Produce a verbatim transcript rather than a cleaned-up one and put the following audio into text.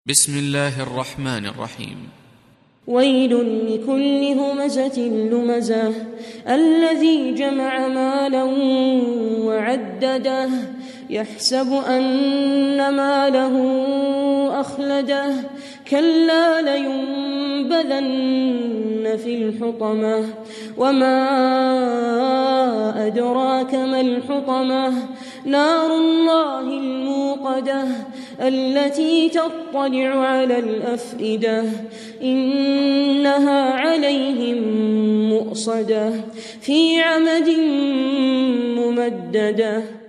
بسم الله الرحمن الرحيم. ويل لكل همزة لمزة الذي جمع مالا وعدده يحسب أن ماله أخلده كلا لينبذن في الحطمة وما أدراك ما الحطمة نار الله الموقدة التي تطلع على الأفئدة إنها عليهم مؤصدة في عمد ممددة.